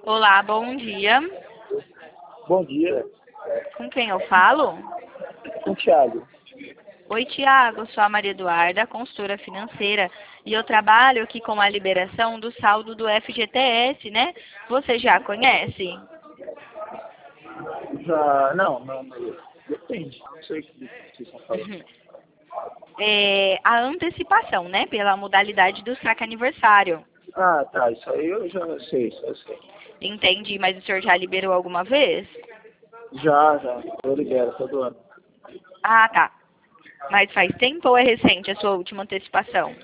Olá, bom dia. Bom dia, Com quem eu falo? com o Thiago. Oi, Tiago, sou a Maria Eduarda, consultora financeira, e eu trabalho aqui com a liberação do saldo do FGTS, né? Você já conhece? Já, não, depende, não sei o que vocês estão falando. É a antecipação, né? Pela modalidade do saque aniversário. Ah, tá, isso aí eu já sei, isso eu sei. Entendi, mas o senhor já liberou alguma vez? Já, eu libero todo ano. Ah, tá. Mas faz tempo ou é recente a sua última antecipação?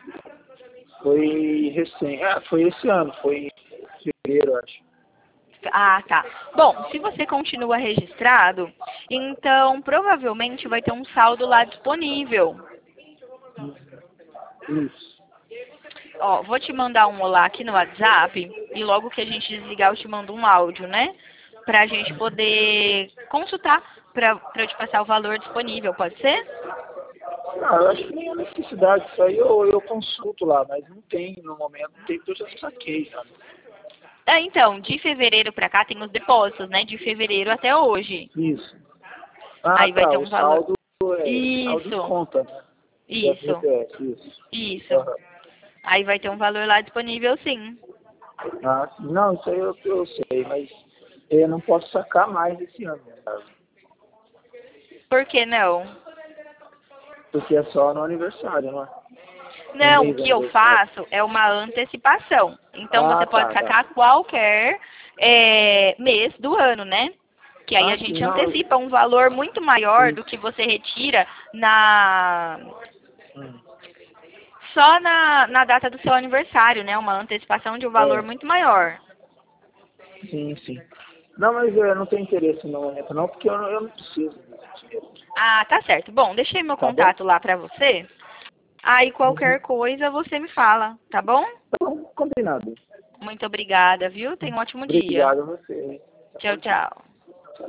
Foi recente, foi esse ano, foi em fevereiro, acho. Ah, tá. Bom, se você continua registrado, então provavelmente vai ter um saldo lá disponível. Isso. Ó, vou te mandar um olá aqui no WhatsApp e logo que a gente desligar eu te mando um áudio, né? Pra gente poder consultar, pra eu te passar o valor disponível, pode ser? Não, eu acho que nem a necessidade, isso aí eu consulto lá, mas não tem, no momento, não tem, porque eu já saquei, sabe? Ah, então, de fevereiro pra cá tem os depósitos, né? De fevereiro até hoje. Isso. Ah, Aí vai tá, ter o um valor. saldo saldo em Isso, conta, né? Do isso, FGTS, isso. isso. Aham. Aí vai ter um valor lá disponível, sim. Ah, sim. Não, isso aí eu sei, mas eu não posso sacar mais esse ano, né, cara? Por que não? Porque é só no aniversário, não é? No Não, o mês do que eu aniversário. faço é uma antecipação. Então Ah, você pode tá. sacar qualquer mês do ano, né? Que aí a Ah, sim, gente não. antecipa um valor muito maior do Isso. que você retira na Hum, só na data do seu aniversário, né? Uma antecipação de um valor é, muito maior. sim. Não, mas eu não tenho interesse no momento, não, porque eu não preciso desse dinheiro. Ah, tá certo. Bom, deixei meu Tá bom? contato lá pra você. Aí Uhum. qualquer coisa você me fala, tá bom? Tá bom, combinado. Muito obrigada, viu? Tenha um ótimo dia. Obrigado a você. Tchau, Tchau. tchau.